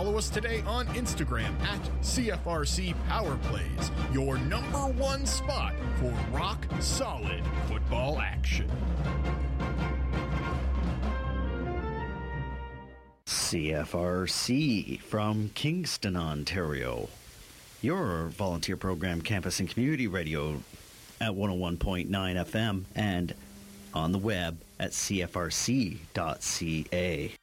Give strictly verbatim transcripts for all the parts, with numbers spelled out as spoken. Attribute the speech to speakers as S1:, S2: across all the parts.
S1: Follow us today on Instagram at C F R C Power Plays, your number one spot for rock solid football action.
S2: C F R C from Kingston, Ontario. Your volunteer program, campus and community radio at one oh one point nine F M and on the web at C F R C dot C A.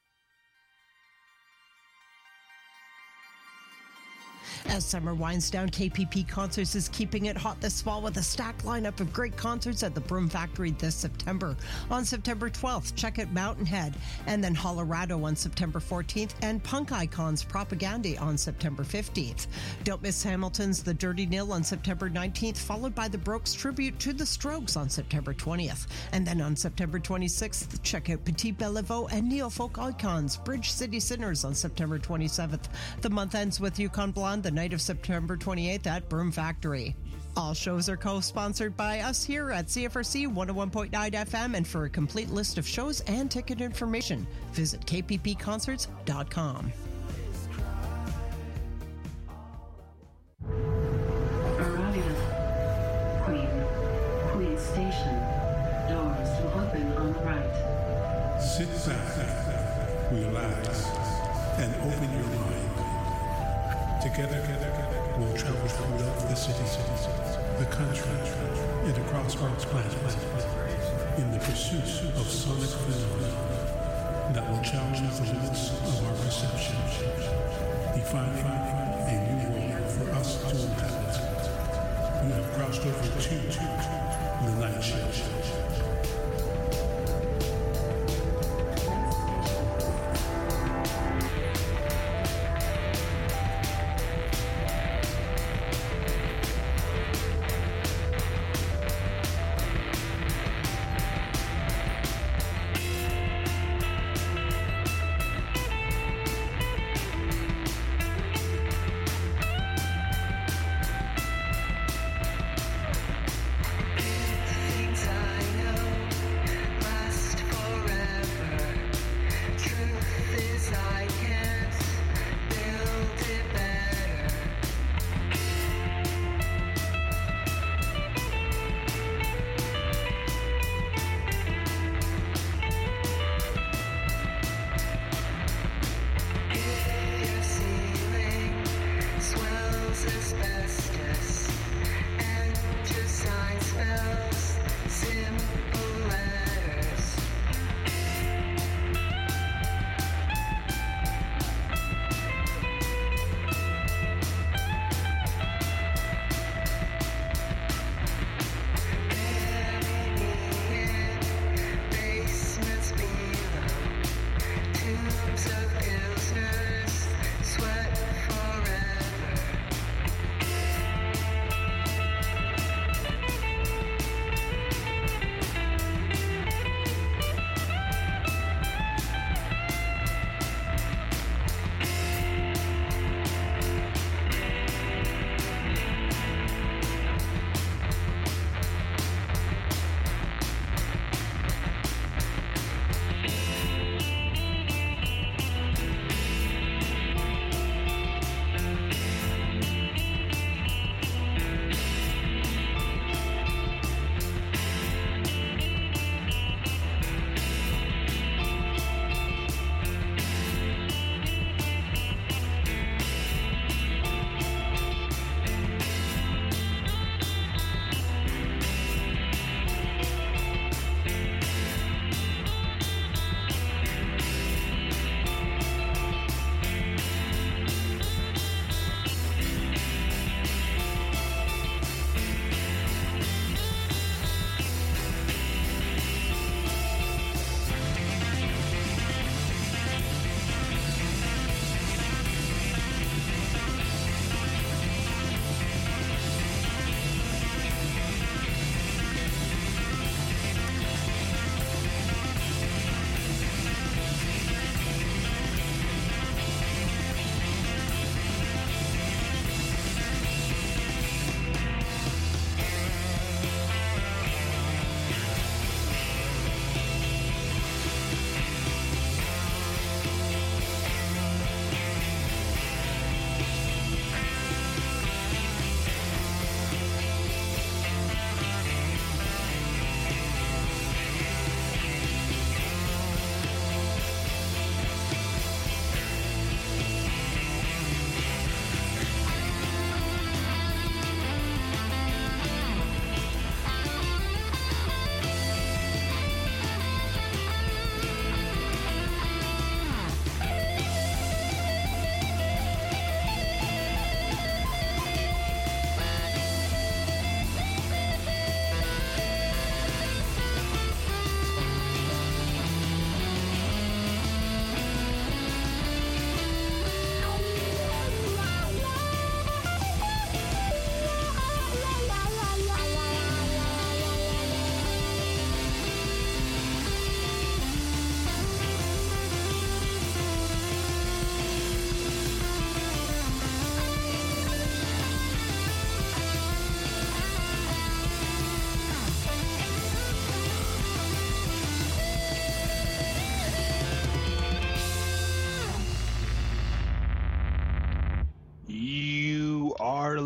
S3: As summer winds down, K P P Concerts is keeping it hot this fall with a stacked lineup of great concerts at the Broom Factory this September. On September twelfth, check out Mountain Head, and then Hollerado on September fourteenth, and Punk Icons Propaganda on September fifteenth. Don't miss Hamilton's The Dirty Nil on September nineteenth, followed by the Brokes tribute to the Strokes on September twentieth. And then on September twenty-sixth, check out Petit Bellevaux and Neo-Folk Icons Bridge City Sinners on September twenty-seventh. The month ends with Yukon Blonde the night of September twenty-eighth at Broom Factory. All shows are co-sponsored by us here at C F R C one oh one point nine F M, and for a complete list of shows and ticket information, visit k p p concerts dot com.
S4: Arrival. Queen. Queen Station. Doors will open on the right.
S5: Sit back, relax, and open your mind. Together, we'll travel throughout the city, the country, and across our planet in the pursuit of sonic phenomena that will challenge the limits of our perception, defining a new world for us to inhabit. You have crossed over to the night shift.
S4: Things I know.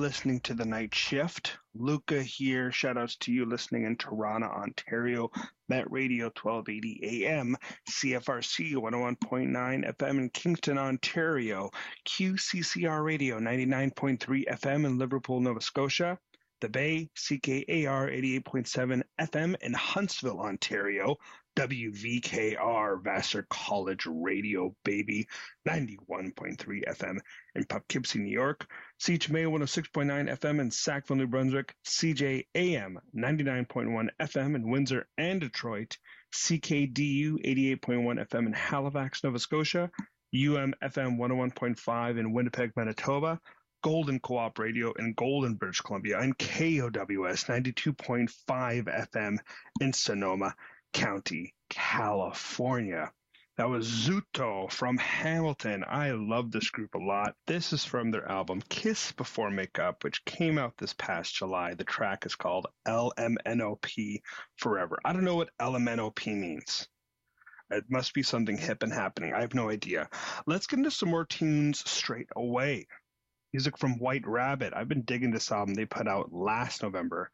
S6: listening to The Night Shift. Luca here. Shout outs to you listening in Toronto, Ontario. Met Radio twelve eighty A M, C F R C one oh one point nine F M in Kingston, Ontario. Q C C R Radio ninety-nine point three F M in Liverpool, Nova Scotia. The Bay, C K A R eighty-eight point seven F M in Huntsville, Ontario. W V K R, Vassar College Radio, baby, ninety-one point three F M in Poughkeepsie, New York. C H M A one oh six point nine F M in Sackville, New Brunswick. C J A M ninety-nine point one F M in Windsor and Detroit. C K D U eighty-eight point one F M in Halifax, Nova Scotia. U M F M one oh one point five in Winnipeg, Manitoba. Golden Co-op Radio in Golden, British Columbia. And K O W S ninety-two point five F M in Sonoma County, California. That was Zuto from Hamilton. I love this group a lot. This is from their album Kiss Before Makeup, which came out this past July. The track is called L M N O P Forever. I don't know what L M N O P means. It must be something hip and happening. I have no idea. Let's get into some more tunes straight away. Music from White Rabbit. I've been digging this album they put out last November,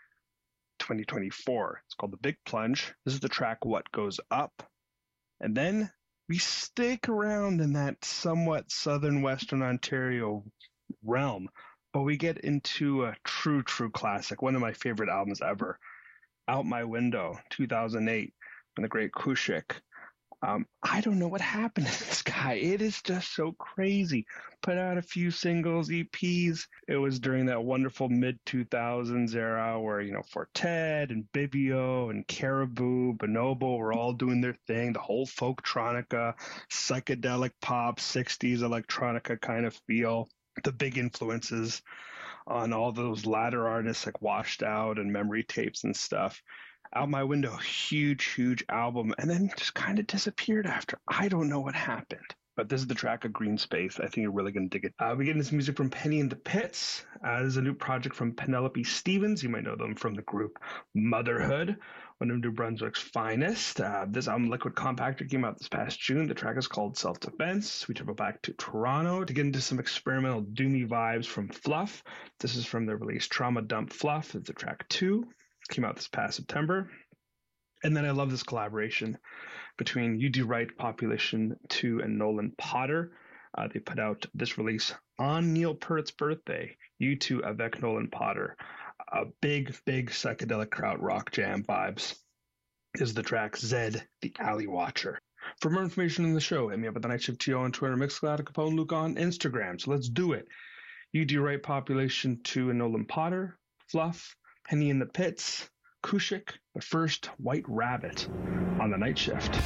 S6: twenty twenty-four. It's called The Big Plunge. This is the track What Goes Up. And then we stick around in that somewhat southern Western Ontario realm, but we get into a true, true classic, one of my favorite albums ever, Out My Window, two thousand eight, from the great Kushik. Um, I don't know what happened to this guy. It is just so crazy. Put out a few singles, E Ps. It was during that wonderful mid two thousands era where, you know, Fortet and Bibio and Caribou, Bonobo were all doing their thing. The whole folktronica, psychedelic pop, sixties electronica kind of feel. The big influences on all those latter artists like Washed Out and Memory Tapes and stuff. Out My Window, huge, huge album, and then just kind of disappeared after. I don't know what happened. But this is the track of Green Space. I think you're really going to dig it. Uh, we get into some music from Penny and the Pits. Uh, this is a new project from Penelope Stevens. You might know them from the group Motherhood, one of New Brunswick's finest. Uh, this album, Liquid Compactor, came out this past June. The track is called Self-Defense. We travel back to Toronto to get into some experimental doomy vibes from Fluff. This is from their release Trauma Dump Fluff. It's the track two. Came out this past September. And then I love this collaboration between You Do Right, Population two, and Nolan Potter. Uh, they put out this release on Neil Peart's birthday, You Two avec Nolan Potter. A big, big psychedelic crowd rock jam vibes. This is the track Zed, the Alley Watcher. For more information on the show, hit me up at the Night Shift T O on Twitter, Mixcloud, Capone Luke on Instagram. So let's do it. You Do Right, Population two, and Nolan Potter. Fluff, Penny in the Pits, Kushik, but first, White Rabbit on the Night Shift.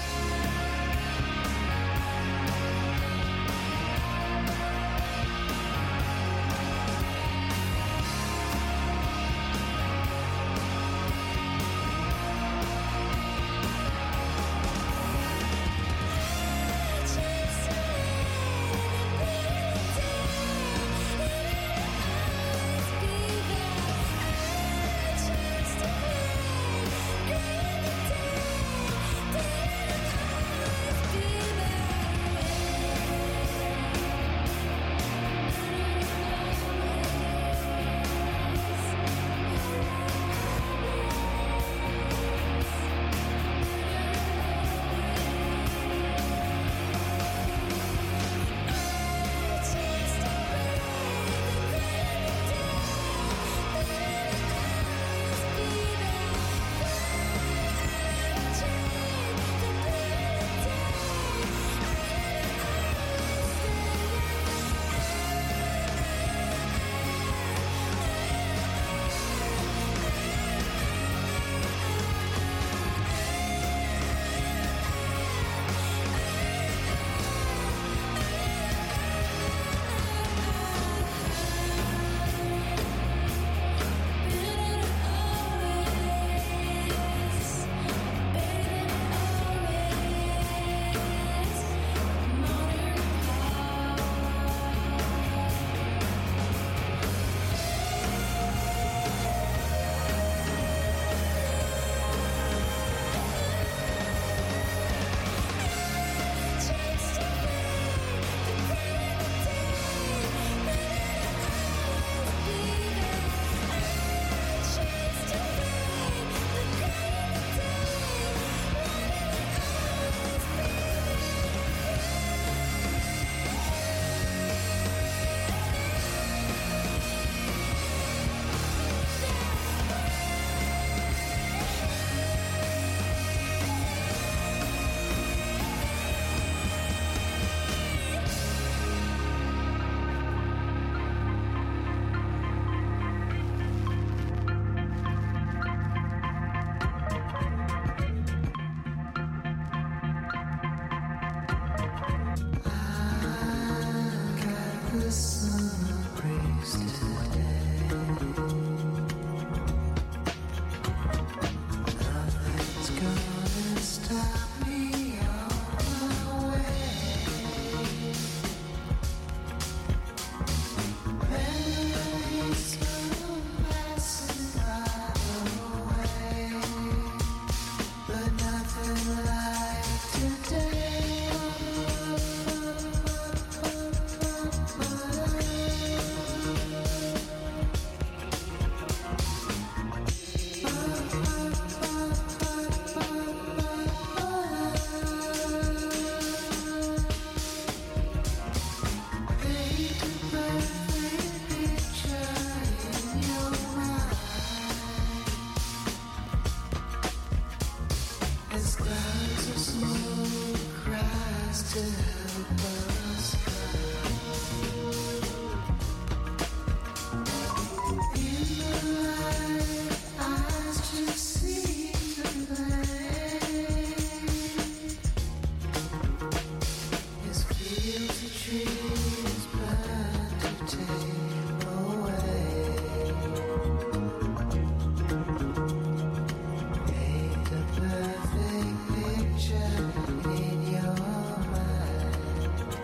S7: Perfect picture in your mind.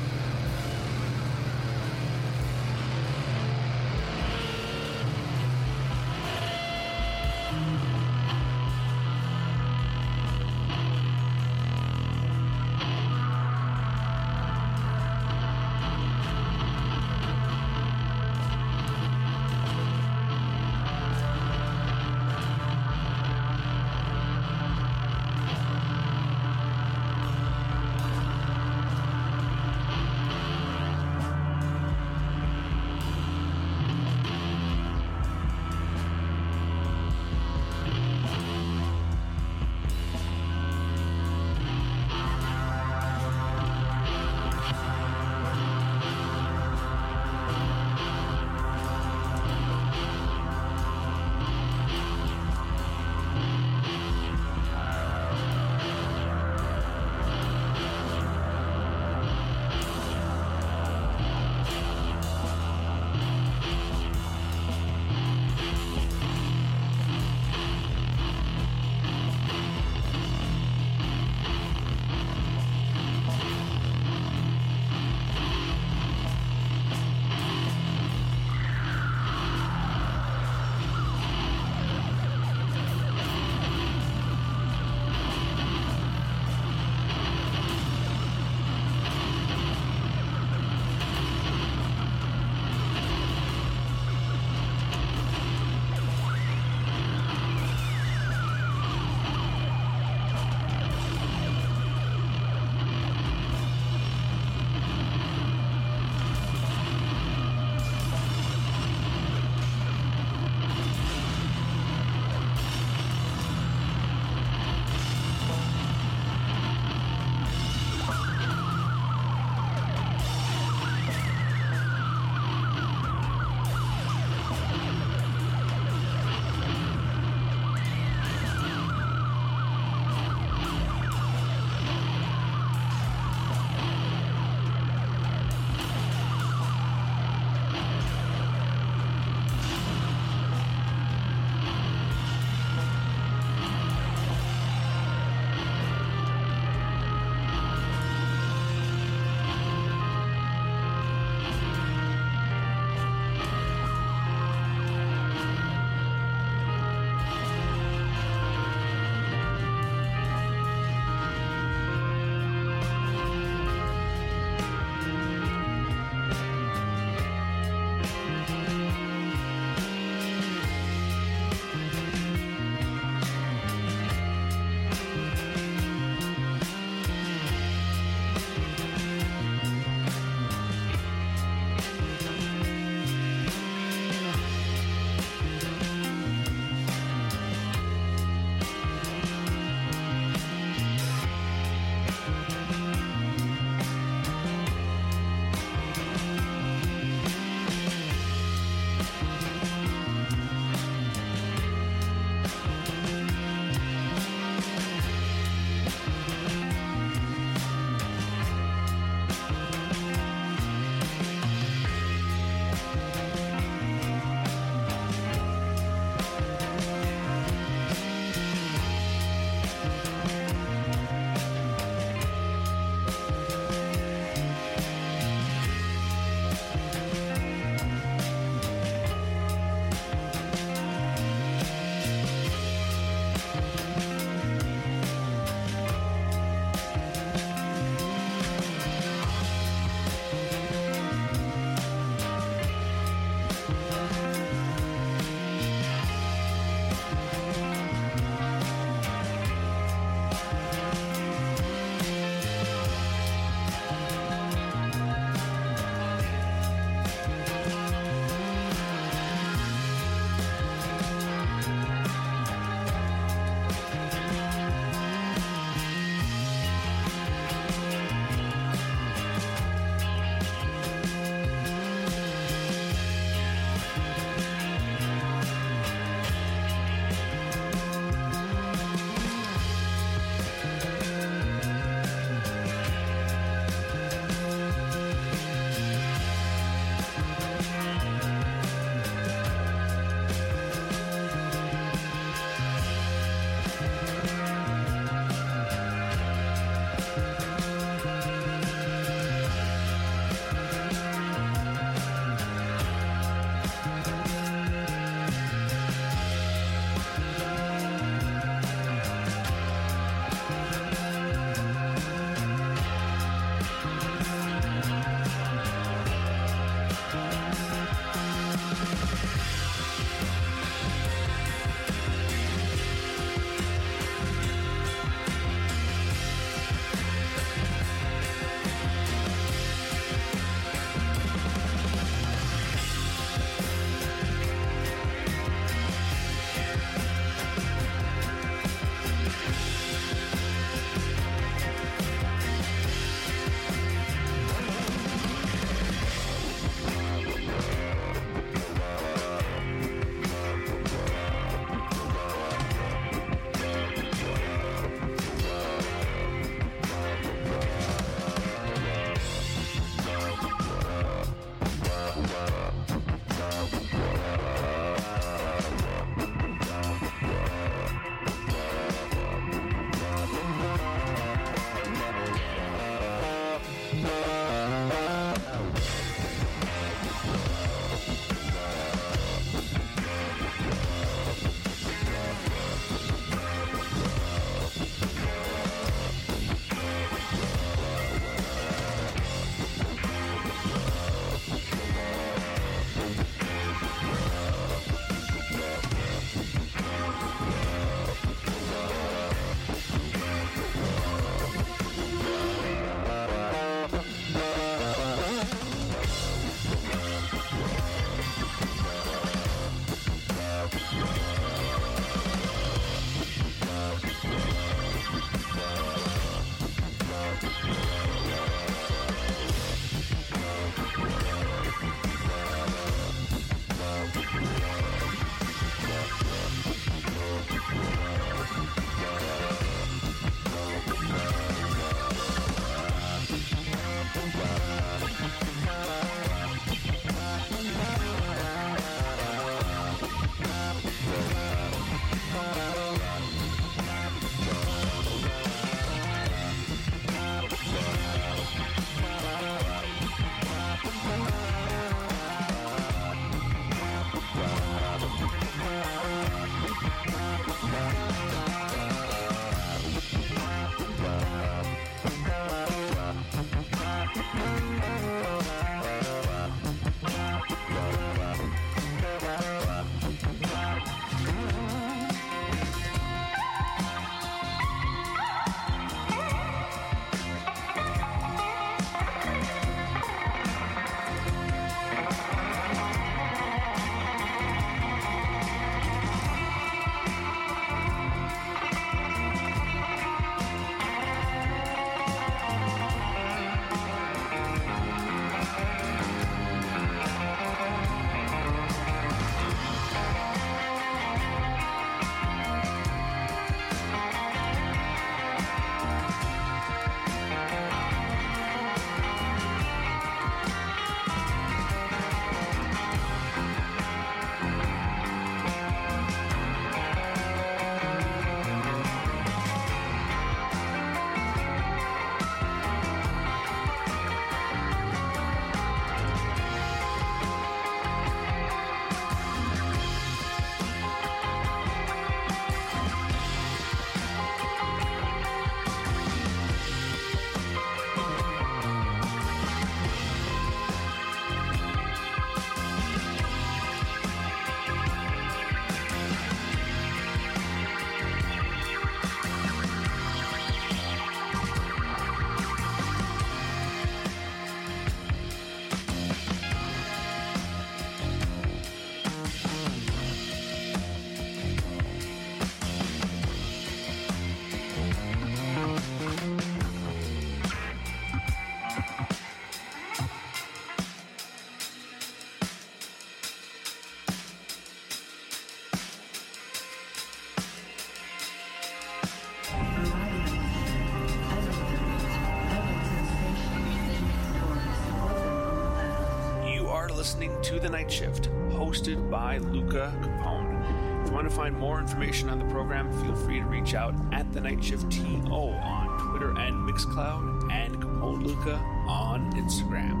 S7: listening to The Night Shift, hosted by Luca Capone. If you want to find more information on the program, feel free to reach out at The Night Shift T O on Twitter and Mixcloud, and Capone Luca on Instagram.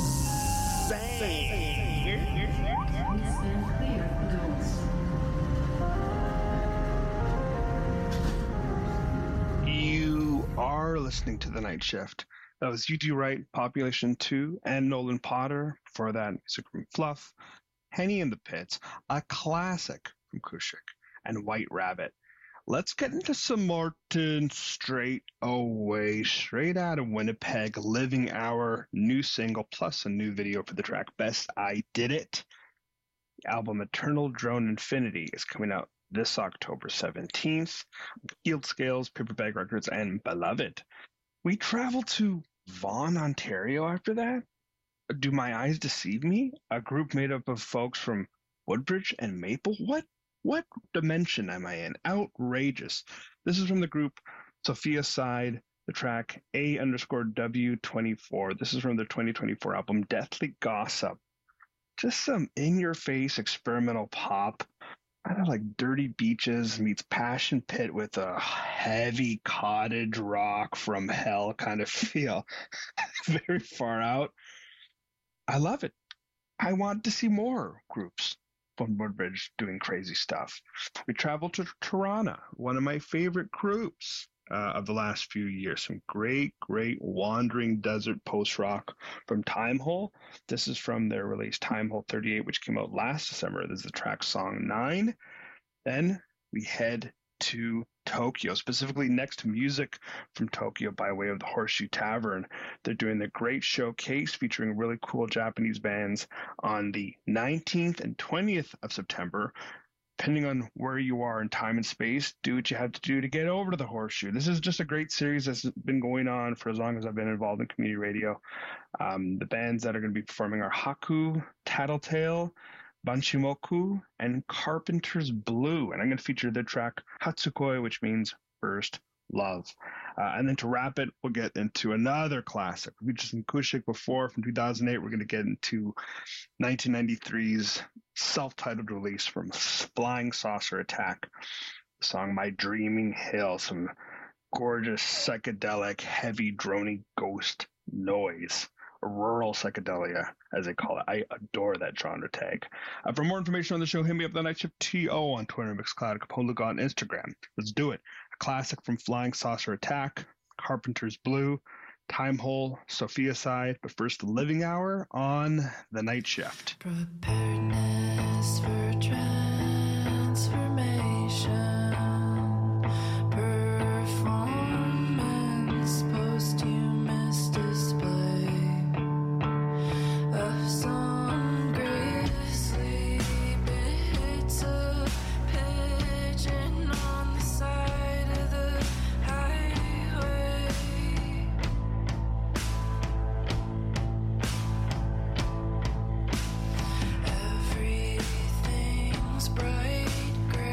S7: Bang!
S4: Please stand clear of the doors.
S6: You are listening to The Night Shift. That was U two Wright, Population two, and Nolan Potter. For that, music from Fluff, Henny in the Pits, a classic from Kushik, and White Rabbit. Let's get into some Martin straight away, straight out of Winnipeg, Living Hour, new single, plus a new video for the track Best I Did It. The album Eternal Drone Infinity is coming out this October seventeenth. Field Scales, Paperbag Records, and Beloved. We travel to Vaughan, Ontario after that? Do my eyes deceive me? A group made up of folks from Woodbridge and Maple? What? What dimension am I in? Outrageous. This is from the group Sophia Side, the track A underscore W twenty-four. This is from the twenty twenty-four album Deathly Gossip. Just some in-your-face experimental pop. Kind of like Dirty Beaches meets Passion Pit with a heavy cottage rock from hell kind of feel. Very far out. I love it. I want to see more groups from Woodbridge doing crazy stuff. We traveled to Toronto, one of my favorite groups uh, of the last few years. Some great, great wandering desert post-rock from Time Hole. This is from their release Time Hole thirty-eight, which came out last December. This is the track Song nine. Then we head to Tokyo, specifically next to Music from Tokyo by way of the Horseshoe Tavern. They're doing a great showcase featuring really cool Japanese bands on the nineteenth and twentieth of September. Depending on where you are in time and space, do what you have to do to get over to the Horseshoe. This is just a great series that's been going on for as long as I've been involved in community radio. Um, the bands that are going to be performing are Haku, Tattletale, Banshimoku, and Carpenter's Blue. And I'm going to feature their track Hatsukoi, which means First Love. Uh, and then to wrap it, we'll get into another classic. We just in Kushik before from two thousand eight. We're going to get into nineteen ninety-three's self-titled release from Flying Saucer Attack. The song My Dreaming Hill. Some gorgeous psychedelic, heavy, drony ghost noise. Rural psychedelia, as they call it. I adore that genre tag. Uh, for more information on the show, hit me up The Night Shift T O on Twitter, Mixcloud, Capone Luca on Instagram. Let's do it. A classic from Flying Saucer Attack, Carpenter's Blue, Time Hole, Sophia Side, but first Living Hour on The Night Shift.
S8: Preparedness for transformation, performance, posthumous display of some grisly bits of pigeon on the side of the highway. Everything's bright gray.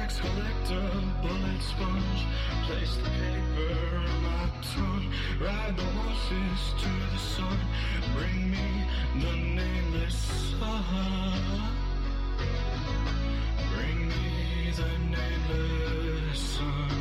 S9: wax, collect a bullet sponge, place the paper on my tongue, ride the horses to the sun, bring me the nameless sun, bring me the nameless sun.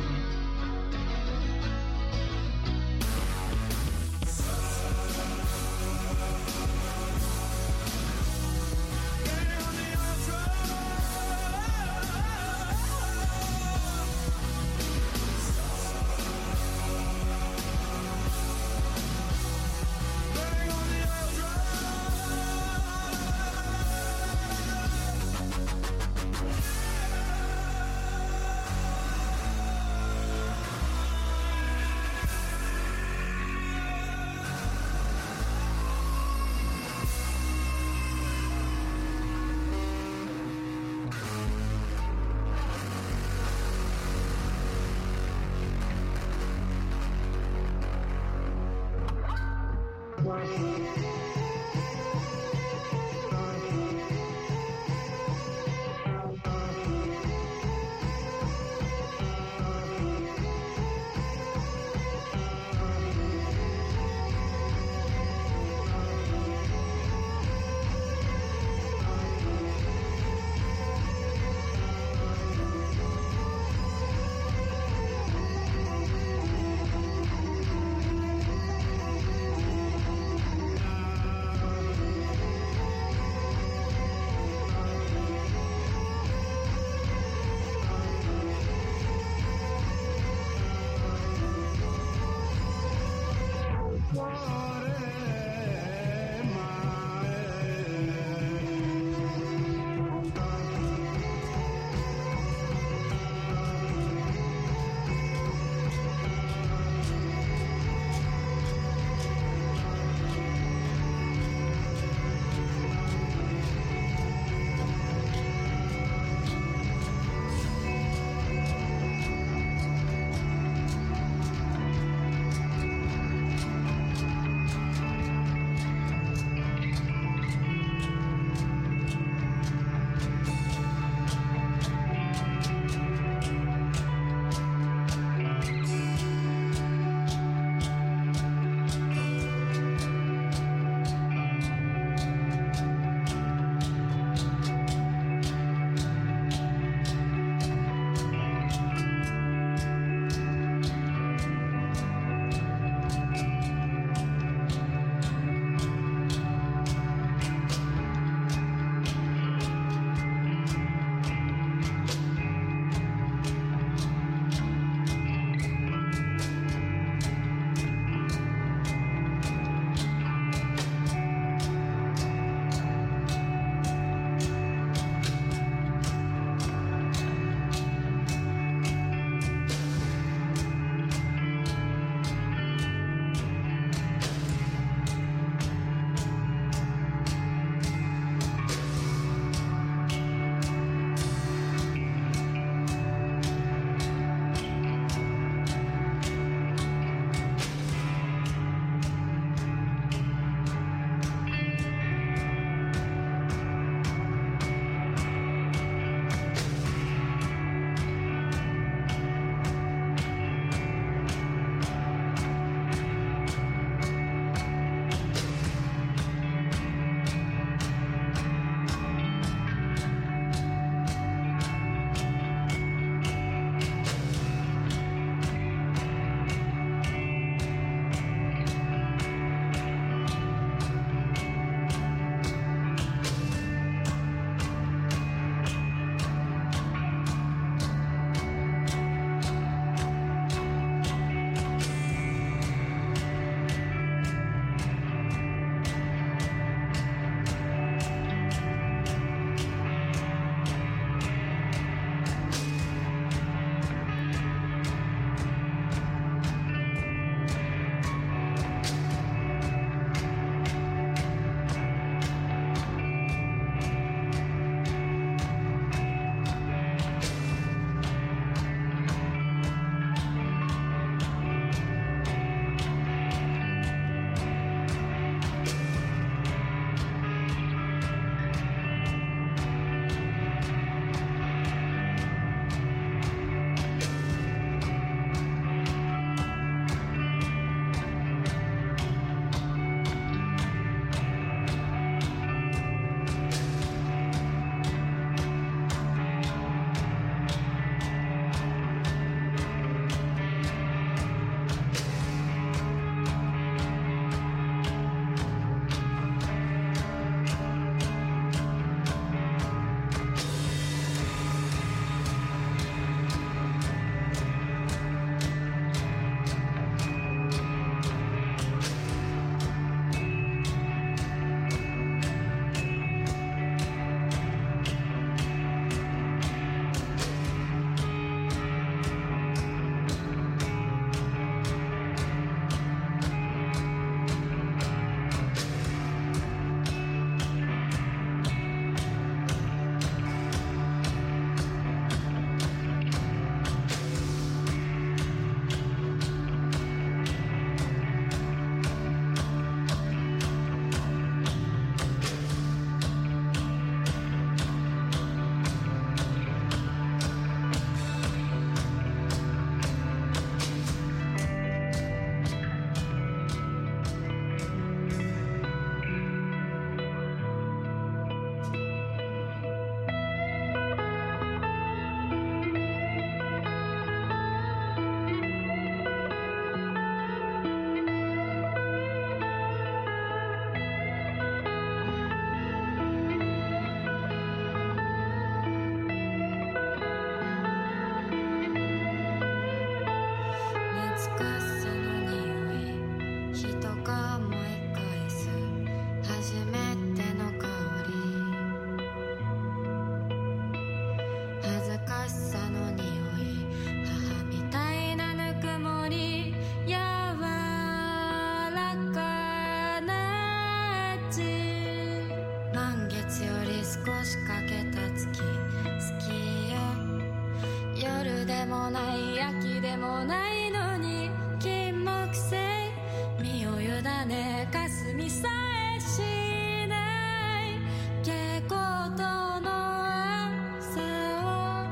S8: 少しかけた月好きよ。夜でもない秋でもないのに金木犀身を委ね霞さえしない蛍光灯の朝を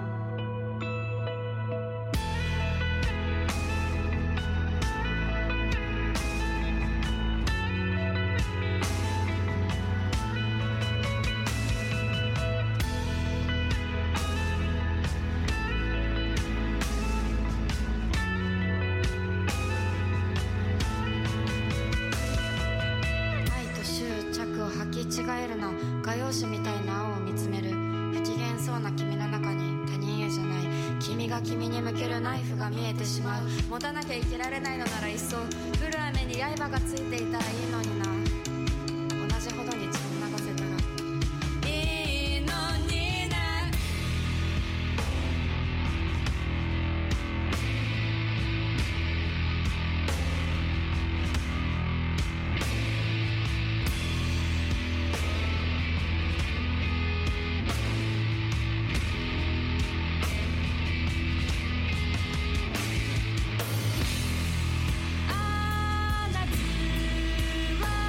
S8: 違えるな画用紙みたいな青を見つめる不機嫌そうな君の中に他人へじゃない君が君に向けるナイフが見えてしまう。持たなきゃ生きられないのならいっそ降る雨に刃がついていたらいいのにな。同じほどに血を流せたらいいのにな。あー夏は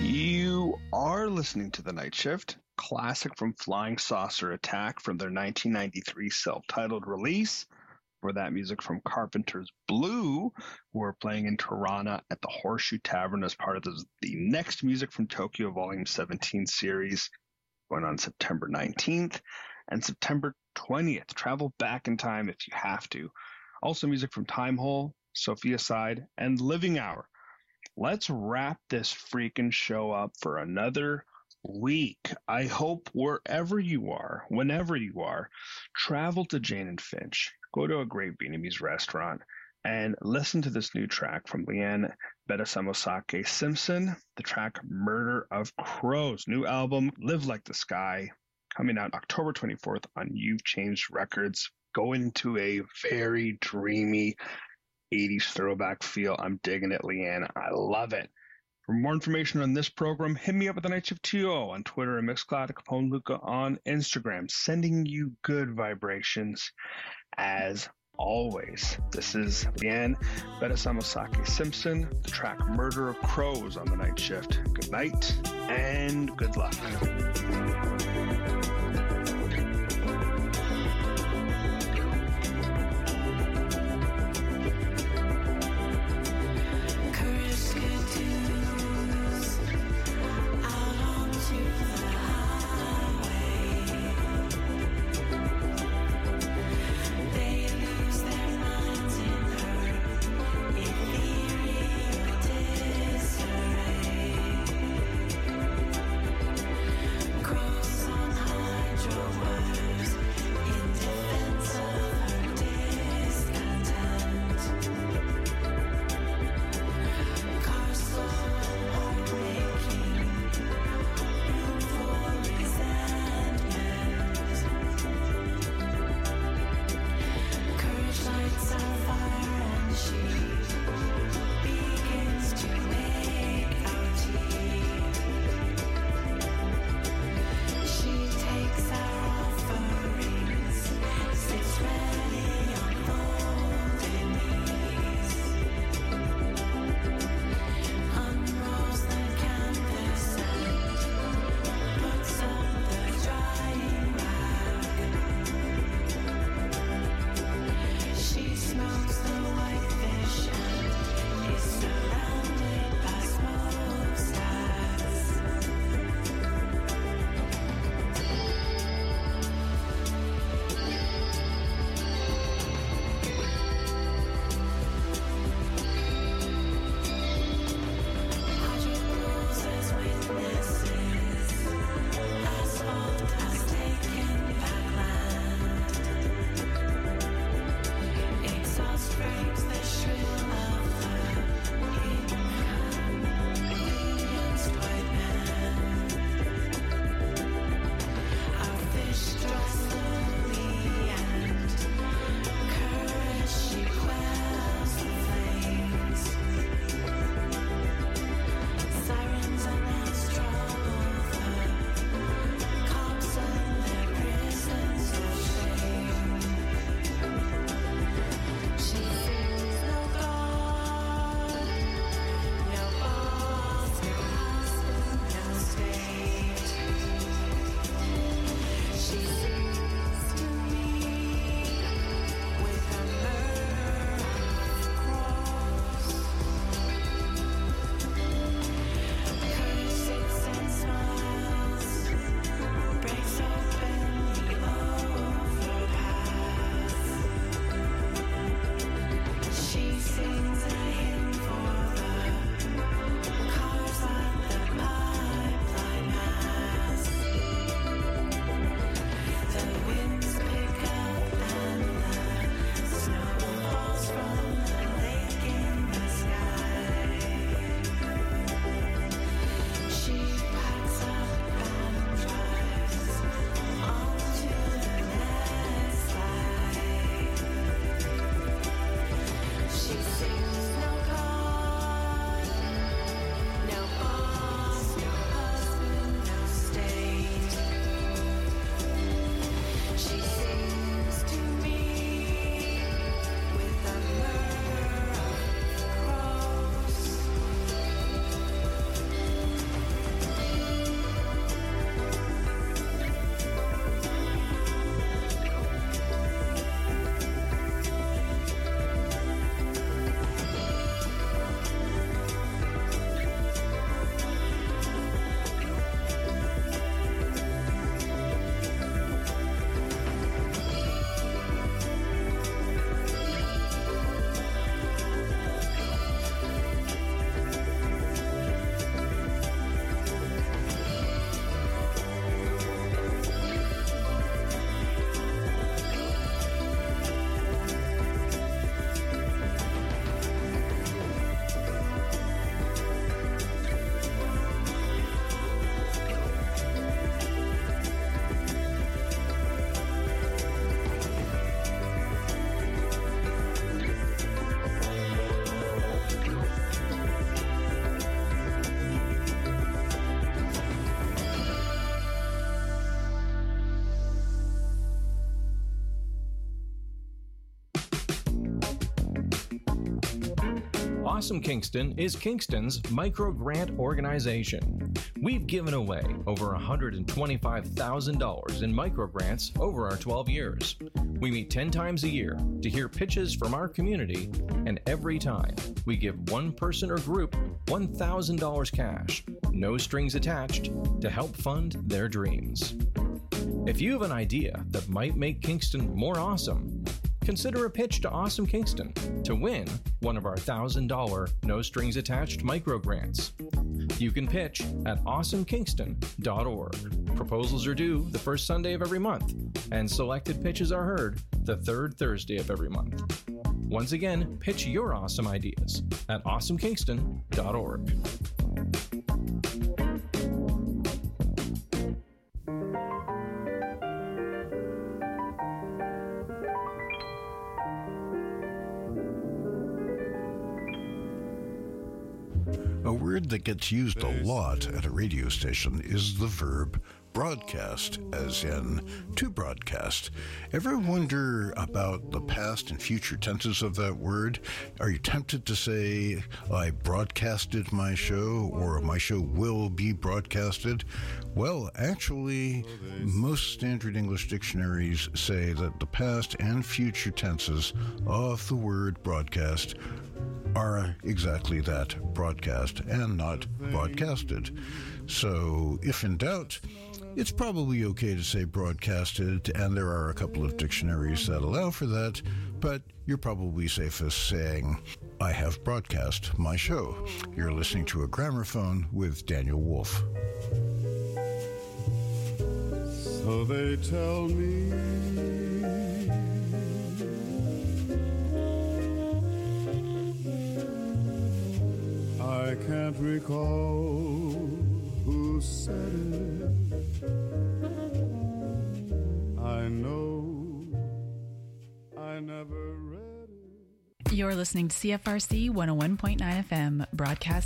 S6: You are listening to The Night Shift, classic from Flying Saucer Attack from their nineteen ninety-three self-titled release. For that music from Carpenter's Blue, who are playing in Tirana at the Horseshoe Tavern as part of the, the Next Music from Tokyo Volume seventeen series, going on September nineteenth. And September twentieth, travel back in time if you have to. Also music from Time Hole, Sophia Side, and Living Hour. Let's wrap this freaking show up for another week. I hope wherever you are, whenever you are, travel to Jane and Finch, go to a great Vietnamese restaurant, and listen to this new track from Leanne Bedasamosake Simpson, the track Murder of Crows. New album, Live Like the Sky, coming out October twenty-fourth on You've Changed Records. Go into a very dreamy eighties throwback feel. I'm digging it, Leanne. I love it. For more information on this program, hit me up at the Night Shift T O on Twitter and Mixcloud, Capone Luca on Instagram. Sending you good vibrations as always. This is Leanne Bedasamosake Simpson, the track Murder of Crows on the Night Shift. Good night and good luck.
S10: Cross Awesome Kingston is Kingston's micro-grant organization. We've given away over one hundred twenty-five thousand dollars in micro-grants over our twelve years. We meet ten times a year to hear pitches from our community, and every time we give one person or group one thousand dollars cash, no strings attached, to help fund their dreams. If you have an idea that might make Kingston more awesome, consider a pitch to Awesome Kingston to win one of our one thousand dollars no-strings-attached micro-grants. You can pitch at awesome kingston dot org. Proposals are due the first Sunday of every month, and selected pitches are heard the third Thursday of every month. Once again, pitch your awesome ideas at awesome kingston dot org.
S11: A word that gets used a lot at a radio station is the verb broadcast, as in to broadcast. Ever wonder about the past and future tenses of that word? Are you tempted to say, I broadcasted my show, or my show will be broadcasted? Well, actually, most standard English dictionaries say that the past and future tenses of the word broadcast are exactly that, broadcast, and not broadcasted. So, if in doubt, it's probably okay to say broadcasted, and there are a couple of dictionaries that allow for that, but you're probably safest saying, I have broadcast my show. You're listening to a Gramophone with Daniel Wolf.
S12: So they tell me I can't recall who said it. I know I never read it.
S13: You're listening to C F R C one oh one point nine F M, broadcast